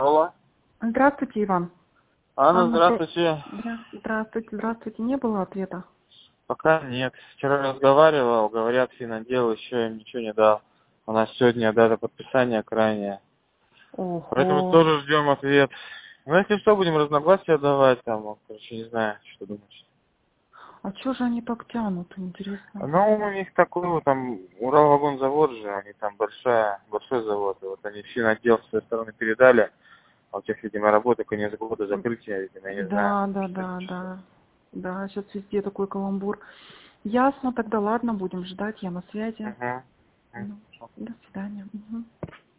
Алло. Здравствуйте, Иван. Анна, Анна, здравствуйте. Здравствуйте. Не было ответа? Пока нет. Вчера разговаривал, говорят, финотдел еще им ничего не дал. У нас сегодня дата подписания крайняя. Поэтому Ого. тоже ждем ответ. Ну, если что, будем разногласия давать, там, короче, не знаю, что думать. А чё же они так тянут, интересно? Ну, у них такой вот, там, Уралвагонзавод же, они там большой завод. И вот они финотдел с своей стороны передали, а у тех, видимо, работа конец года, закрытие, видимо, я не знаю. Да, сейчас везде такой каламбур. Ясно, тогда ладно, будем ждать, я на связи. Угу. Ну, до свидания. Мгм.